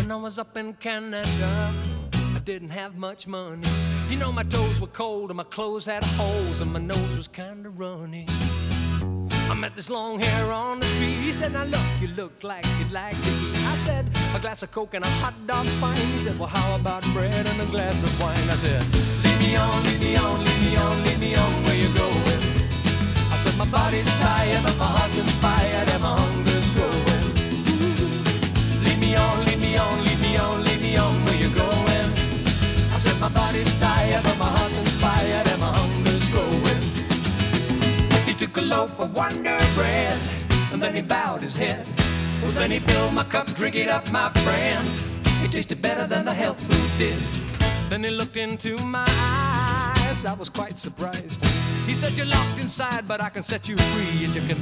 When I was up in Canada, I didn't have much money. You know, my toes were cold and my clothes had holes and my nose was kinda runny. I met this long hair on the street. He said, now look, you look like you'd like to eat. I said, a glass of Coke and a hot dog fine. He said, well, how about bread and a glass of wine? I said, lead me on, lead me on, lead me on, lead me on, where you going? I said, my body's tired, but my heart's inspired and my hunger's growing. Lead me on, lead me on, lead me on, lead me on, where you going? I said, my body's tired, but my heart's inspired and my hunger's growing. He took a loaf of Wonder Bread, and then he bowed his head. Well, then he filled my cup, drink it up, my friend. It tasted better than the health food did. Then he looked into my eyes, I was quite surprised. He said, you're locked inside, but I can set you free, and you can